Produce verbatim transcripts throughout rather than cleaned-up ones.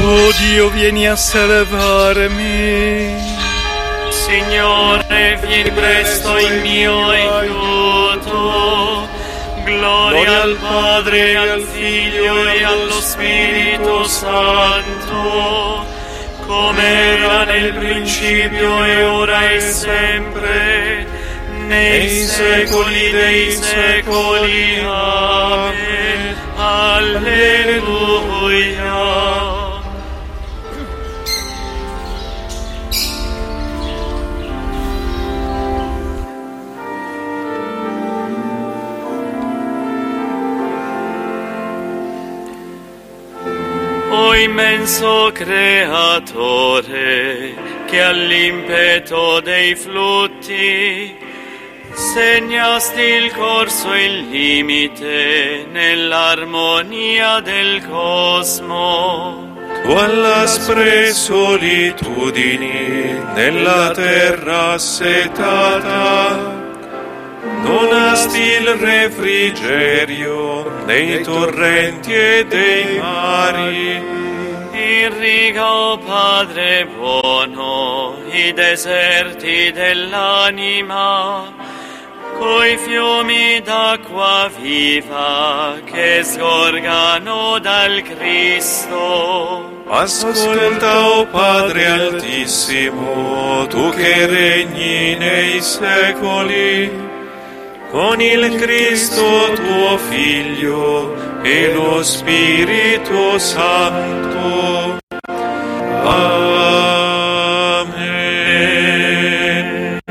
Oh Dio, vieni a salvarmi. Signore, vieni presto in mio aiuto. Gloria al Padre, al Figlio e allo Spirito Santo, come era nel principio e ora e sempre, nei secoli dei secoli. Amen. Alleluia. O immenso Creatore, che all'impeto dei flutti segnasti il corso e il limite nell'armonia del cosmo. Tu all'aspre solitudini nella terra assetata donasti il refrigerio nei torrenti e dei mari. Irriga, o Padre buono, i deserti dell'anima coi fiumi d'acqua viva che sgorgano dal Cristo. Ascolta, o Padre Altissimo, tu che regni nei secoli, con il Cristo tuo Figlio e lo Spirito Santo. Amen.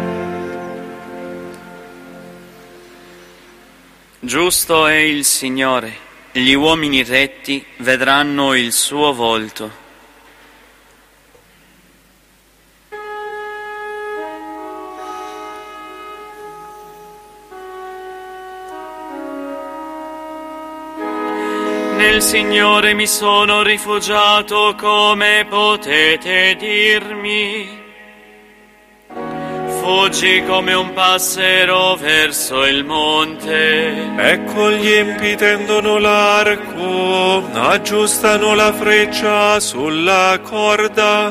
Giusto è il Signore, gli uomini retti vedranno il suo volto. Nel Signore mi sono rifugiato, come potete dirmi. Fuggi come un passero verso il monte. Ecco gli empi tendono l'arco, aggiustano la freccia sulla corda,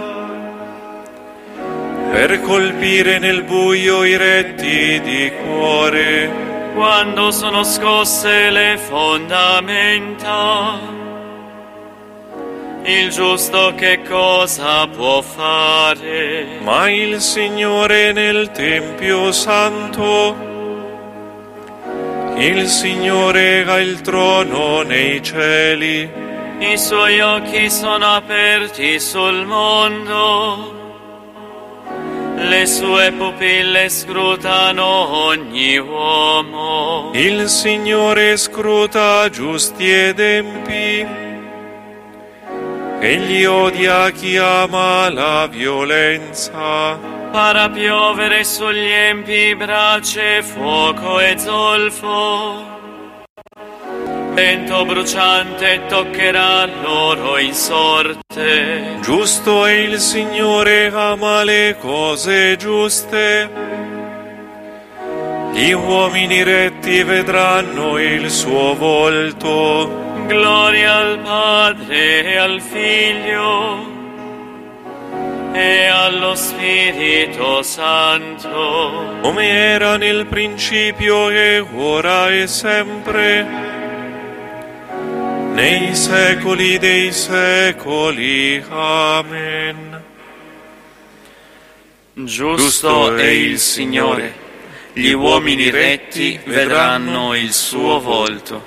per colpire nel buio i retti di cuore. Quando sono scosse le fondamenta, il giusto che cosa può fare? Ma il Signore nel Tempio Santo, il Signore ha il trono nei cieli. I suoi occhi sono aperti sul mondo, le sue pupille scrutano ogni uomo. Il Signore scruta giusti ed empi, egli odia chi ama la violenza. Farà piovere sugli empi brace, fuoco e zolfo. Vento bruciante toccherà loro in sorte. Giusto è il Signore, ama le cose giuste. Gli uomini retti vedranno il suo volto. Gloria al Padre e al Figlio e allo Spirito Santo, come era nel principio e ora e sempre, nei secoli dei secoli. Amen. Giusto è il Signore, gli uomini retti vedranno il suo volto.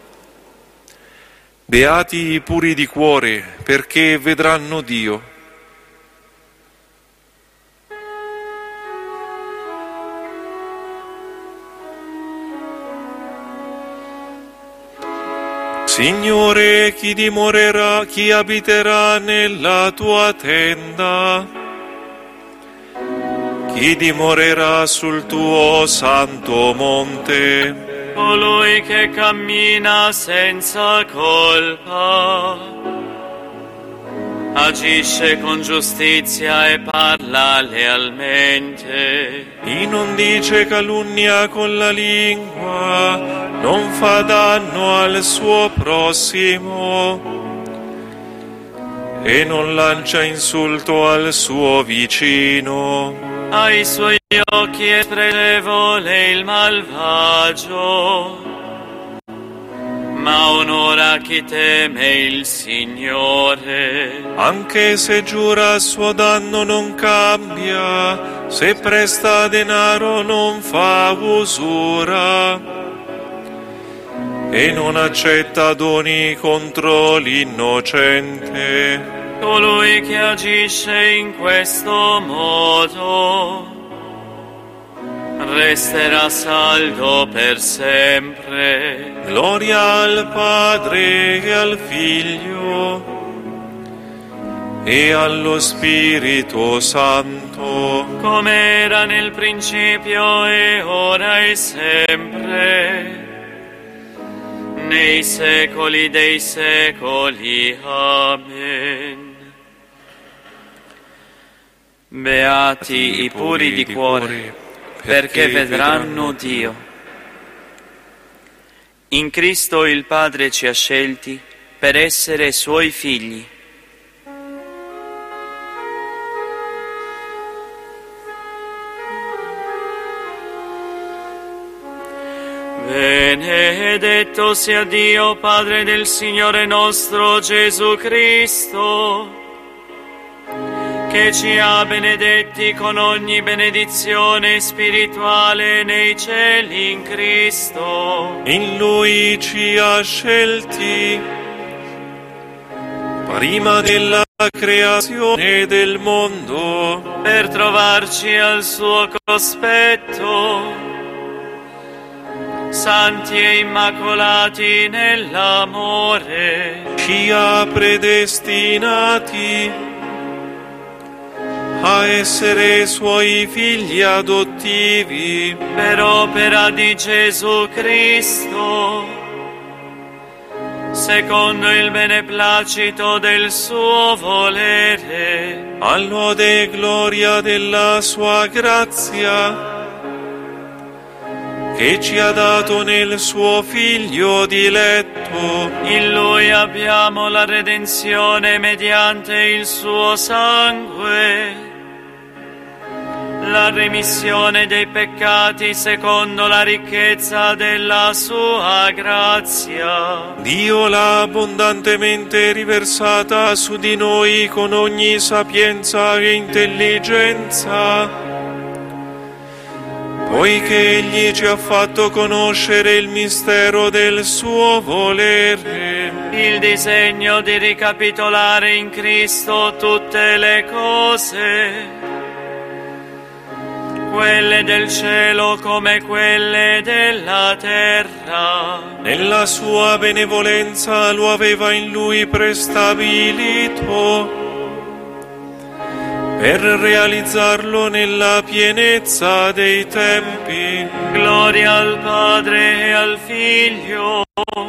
Beati i puri di cuore, perché vedranno Dio. Signore, chi dimorerà, chi abiterà nella tua tenda? Chi dimorerà sul tuo santo monte? Colui che cammina senza colpa, agisce con giustizia e parla lealmente. Chi non dice calunnia con la lingua, non fa danno al suo prossimo. e non lancia insulto al suo vicino. Ai suoi occhi è spregevole il malvagio, ma onora chi teme il Signore. Anche se giura a suo danno non cambia, se presta denaro non fa usura, e non accetta doni contro l'innocente. Colui che agisce in questo modo resterà saldo per sempre. Gloria al Padre e al Figlio e allo Spirito Santo, come era nel principio e ora e sempre, nei secoli dei secoli. Amen. Beati i puri di cuore, perché vedranno Dio. In Cristo il Padre ci ha scelti per essere Suoi figli. Benedetto sia Dio, Padre del Signore nostro Gesù Cristo, che ci ha benedetti con ogni benedizione spirituale nei cieli in Cristo. In Lui ci ha scelti prima della creazione del mondo, per trovarci al suo cospetto, santi e immacolati nell'amore. ci ha predestinati a essere Suoi figli adottivi, Per opera di Gesù Cristo, secondo il beneplacito del suo volere, a lode e gloria della Sua grazia, che ci ha dato nel Suo Figlio diletto. in Lui abbiamo la redenzione mediante il suo sangue, la remissione dei peccati secondo la ricchezza della sua grazia. Dio l'ha abbondantemente riversata su di noi con ogni sapienza e intelligenza, poiché Egli ci ha fatto conoscere il mistero del suo volere, Il disegno di ricapitolare in Cristo tutte le cose, quelle del cielo come quelle della terra. nella sua benevolenza lo aveva in Lui prestabilito, per realizzarlo nella pienezza dei tempi. Gloria al Padre e al Figlio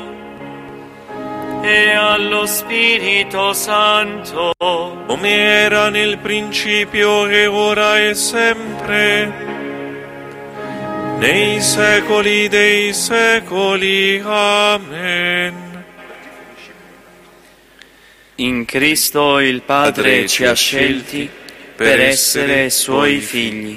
e allo Spirito Santo, come era nel principio e ora e sempre, nei secoli dei secoli. Amen. In Cristo il Padre ci ha scelti per essere Suoi figli.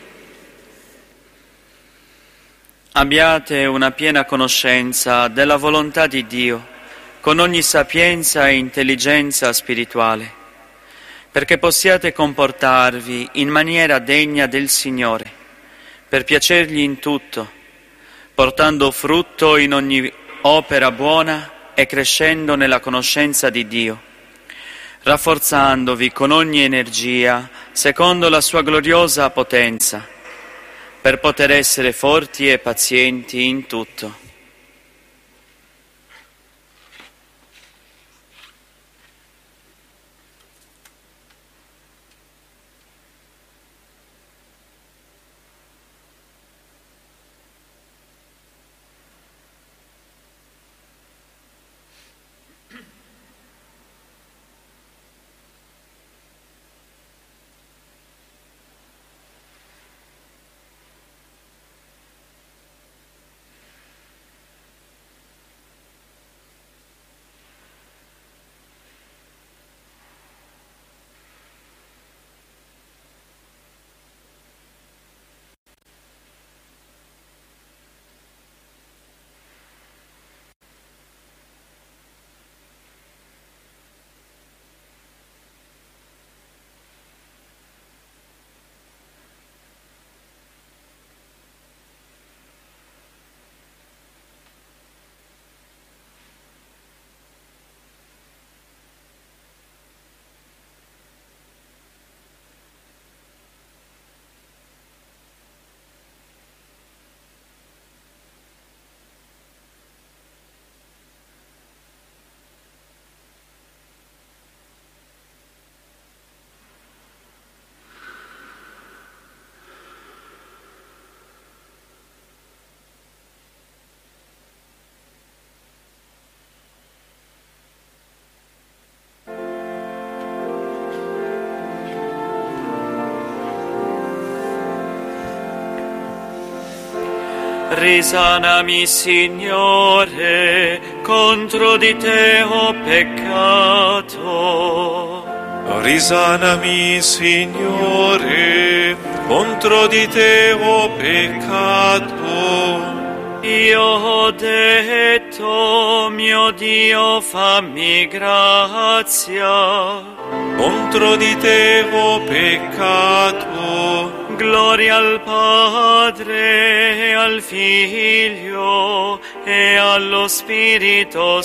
Abbiate una piena conoscenza della volontà di Dio, con ogni sapienza e intelligenza spirituale, perché possiate comportarvi in maniera degna del Signore, per piacergli in tutto, portando frutto in ogni opera buona e crescendo nella conoscenza di Dio, rafforzandovi con ogni energia secondo la sua gloriosa potenza, per poter essere forti e pazienti in tutto. Risanami, Signore, contro di te ho peccato. Risanami, Signore, contro di te ho peccato. Io ho detto, mio Dio, fammi grazia. Contro di te ho peccato. Gloria al Padre, al Figlio e allo Spirito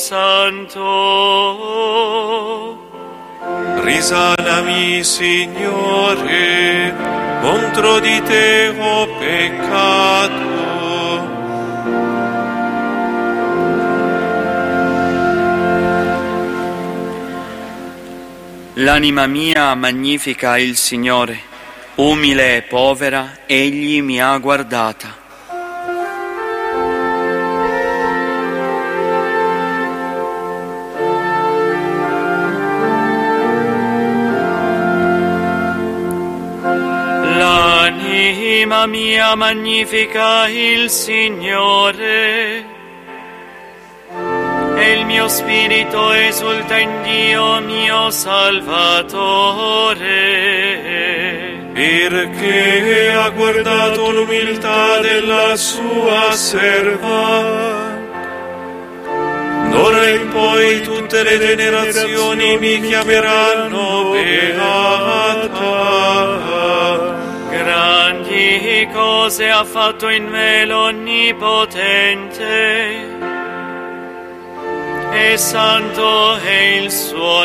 Santo. Risanami, Signore, contro di te ho peccato. L'anima mia magnifica il Signore, umile e povera, Egli mi ha guardata. L'anima mia magnifica il Signore, e il mio spirito esulta in Dio mio Salvatore. Perché ha guardato l'umiltà della sua serva. D'ora in poi tutte le generazioni mi chiameranno beata. Grandi cose ha fatto in me l'Onnipotente, e santo è il suo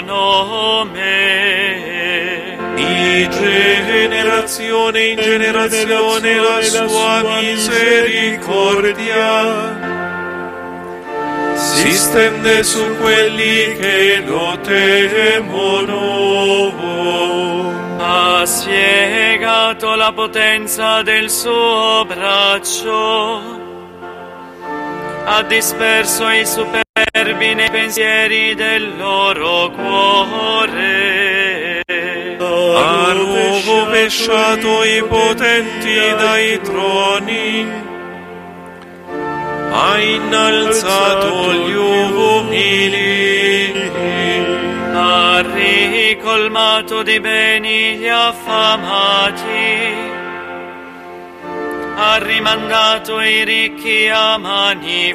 nome. Di generazione in generazione la sua misericordia si stende su quelli che lo temono. Ha spiegato la potenza del suo braccio, ha disperso i superbi nei pensieri del loro cuore. Ha rovesciato i potenti dai troni, ha innalzato gli umili, ha ricolmato di beni gli affamati, ha rimandato i ricchi a mani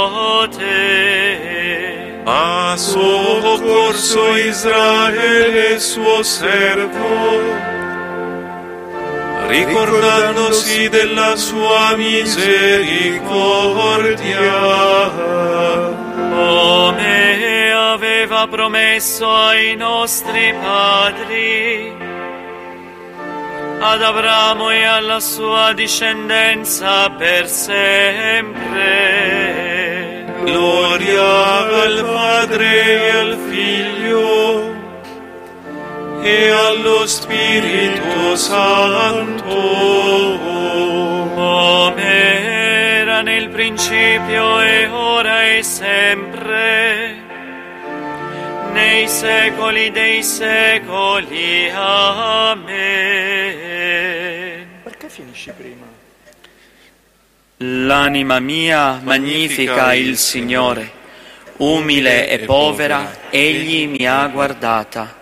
vuote. Ha soccorso Israele suo servo, ricordandosi della sua misericordia, come aveva promesso ai nostri padri, ad Abramo e alla sua discendenza per sempre. Gloria al Padre e al Figlio e allo Spirito Santo, come era nel principio e ora e sempre, nei secoli dei secoli. Amen. Perché finisci prima? L'anima mia magnifica il Signore, umile e povera, Egli mi ha guardata.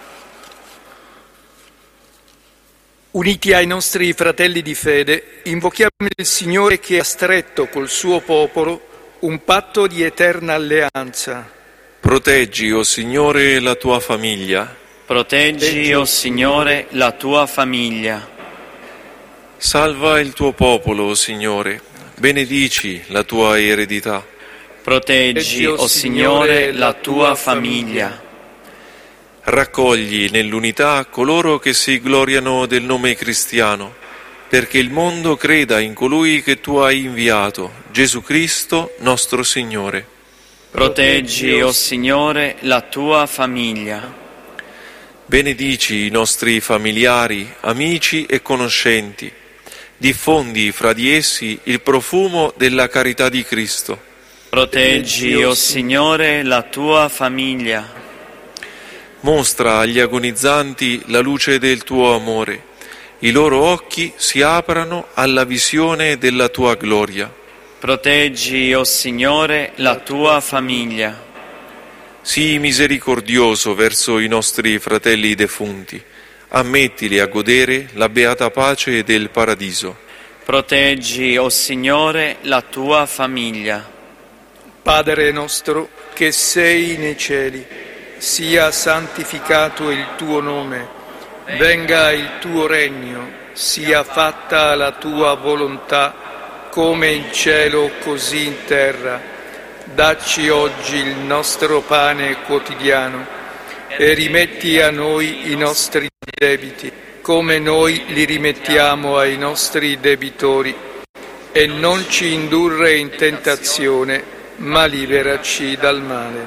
Uniti ai nostri fratelli di fede, invochiamo il Signore che ha stretto col suo popolo un patto di eterna alleanza. Proteggi, o Signore, la tua famiglia. Proteggi, o Signore, la tua famiglia. Salva il tuo popolo, o Signore. Benedici la tua eredità. Proteggi, o Signore, la tua famiglia. Raccogli nell'unità coloro che si gloriano del nome cristiano, perché il mondo creda in colui che tu hai inviato, Gesù Cristo, nostro Signore. Proteggi, o Signore, la tua famiglia. Benedici i nostri familiari, amici e conoscenti. Diffondi fra di essi il profumo della carità di Cristo. Proteggi, o Signore, la tua famiglia. Mostra agli agonizzanti la luce del tuo amore. I loro occhi si aprano alla visione della tua gloria. Proteggi, o Signore, la tua famiglia. Sii misericordioso verso i nostri fratelli defunti. Ammettili a godere la beata pace del paradiso. Proteggi, o Signore, la tua famiglia. Padre nostro, che sei nei cieli, sia santificato il tuo nome, venga il tuo regno, sia fatta la tua volontà, come in cielo così in terra. Dacci oggi il nostro pane quotidiano e rimetti a noi i nostri debiti, come noi li rimettiamo ai nostri debitori, e non ci indurre in tentazione, ma liberaci dal male.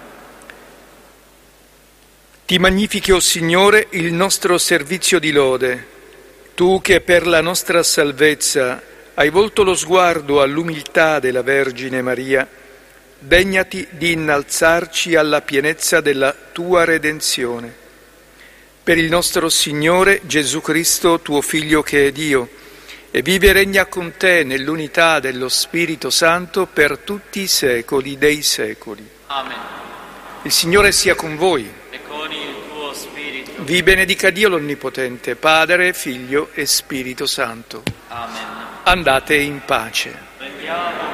Ti magnifichi, o Signore, il nostro servizio di lode, tu che per la nostra salvezza hai volto lo sguardo all'umiltà della Vergine Maria. Degnati di innalzarci alla pienezza della tua redenzione. Per il nostro Signore Gesù Cristo, tuo Figlio che è Dio, e vive e regna con te nell'unità dello Spirito Santo per tutti i secoli dei secoli. Amen. Il Signore sia con voi. E con il tuo spirito. Vi benedica Dio l'Onnipotente, Padre, Figlio e Spirito Santo. Amen. Andate in pace. Prendiamo